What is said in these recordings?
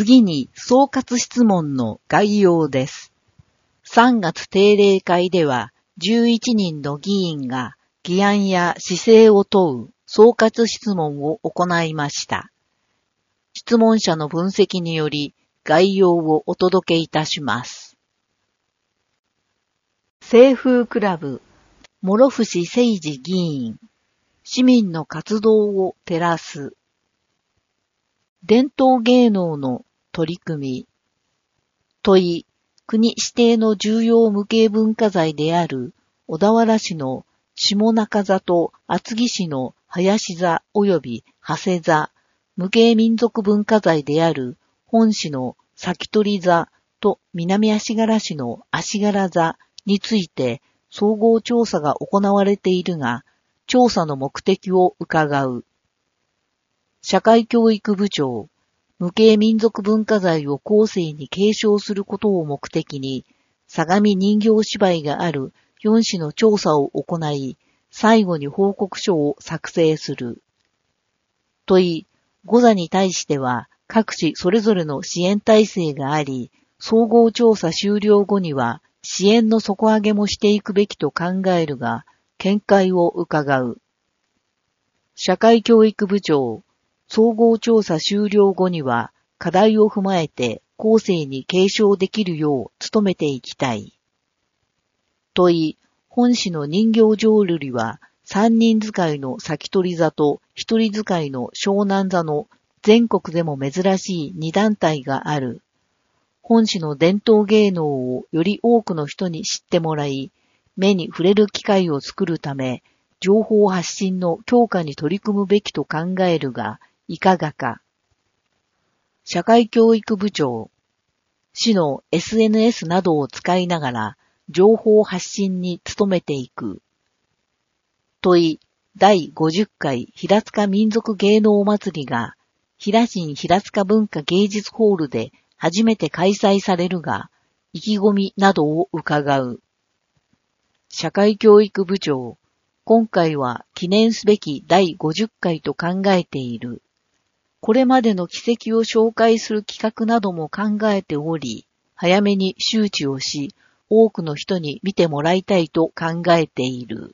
次に総括質問の概要です。3月定例会では11人の議員が議案や姿勢を問う総括質問を行いました。質問者の分析により概要をお届けいたします。清風クラブ、諸伏誠二議員、市民の活動を照らす。伝統芸能の取り組み。問い、国指定の重要無形文化財である小田原市の下中座と厚木市の林座及び長谷座、無形民族文化財である本市の先取座と南足柄市の足柄座について総合調査が行われているが、調査の目的を伺う。社会教育部長、無形民族文化財を後世に継承することを目的に、相模人形芝居がある4市の調査を行い、最後に報告書を作成する。問い、5座に対しては、各市それぞれの支援体制があり、総合調査終了後には、支援の底上げもしていくべきと考えるが、見解を伺う。社会教育部長、総合調査終了後には、課題を踏まえて後世に継承できるよう努めていきたい。問い、本市の人形浄瑠璃は、三人使いの先取座と一人使いの湘南座の全国でも珍しい2団体がある。本市の伝統芸能をより多くの人に知ってもらい、目に触れる機会を作るため、情報発信の強化に取り組むべきと考えるが、いかがか。社会教育部長、市の SNS などを使いながら、情報発信に努めていく。問い、第50回平塚民族芸能祭りが、平新平塚文化芸術ホールで初めて開催されるが、意気込みなどを伺う。社会教育部長、今回は記念すべき第50回と考えている。これまでの軌跡を紹介する企画なども考えており、早めに周知をし、多くの人に見てもらいたいと考えている。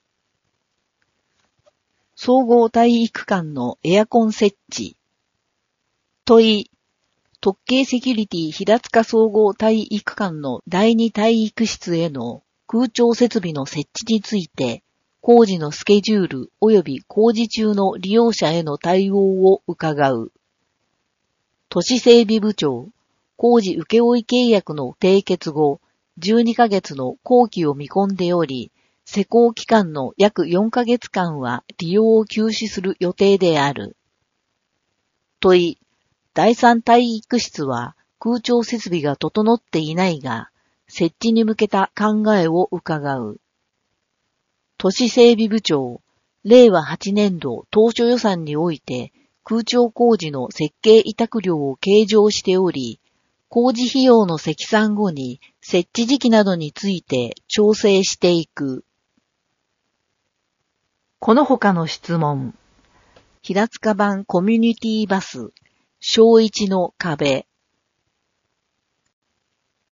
総合体育館のエアコン設置。問い、特計セキュリティ平塚総合体育館の第2体育室への空調設備の設置について、工事のスケジュール及び工事中の利用者への対応を伺う。都市整備部長、工事請負契約の締結後、12ヶ月の工期を見込んでおり、施工期間の約4ヶ月間は利用を休止する予定である。問い、第3体育室は空調設備が整っていないが、設置に向けた考えを伺う。都市整備部長、令和8年度当初予算において空調工事の設計委託料を計上しており、工事費用の積算後に設置時期などについて調整していく。この他の質問。平塚版コミュニティバス、小一の壁。